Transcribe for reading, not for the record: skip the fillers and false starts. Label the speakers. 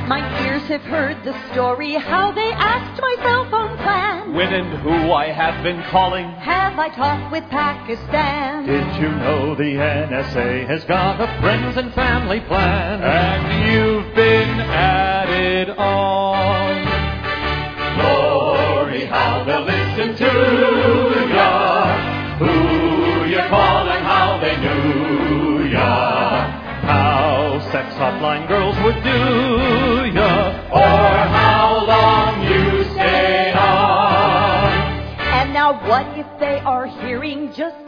Speaker 1: My ears have heard the story, how they asked my cell phone plan.
Speaker 2: When and who I have been calling.
Speaker 1: Have I talked with Pakistan?
Speaker 2: Did you know the NSA has got a friends and family plan? And you've been added on. Glory, how they'll listen to ya. Who you call and how they knew ya. How sex hotline girls would do ya. Or how long you stayed on.
Speaker 1: And now what if they are hearing just